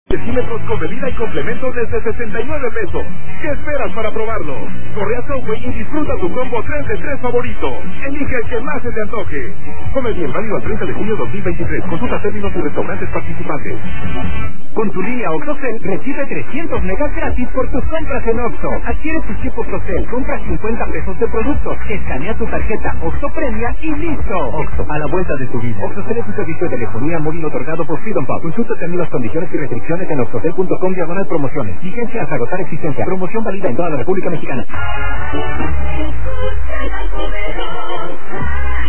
Decímetros con bebida y complementos desde 69 pesos. ¿Qué esperas para probarlo? Corre a Subway y disfruta tu combo 3 de 3 favorito. Elige el que más se te antoje. Come bien, válido al 30 de junio 2023. Consulta términos y restaurantes participantes. Con tu línea OxxoCell recibe 300 megas gratis por tus compras en Oxxo. Adquiere tu chip OxxoCell, compra 50 pesos de productos, escanea tu tarjeta Oxxo Premia y listo. Oxxo, a la vuelta de tu vida. OxxoCell es un servicio de telefonía móvil otorgado por Freedom Pub. Consulta términos, condiciones y restricciones en oxxocell.com/promociones. Vigencia hasta agotar existencia. Promoción válida en toda la República Mexicana.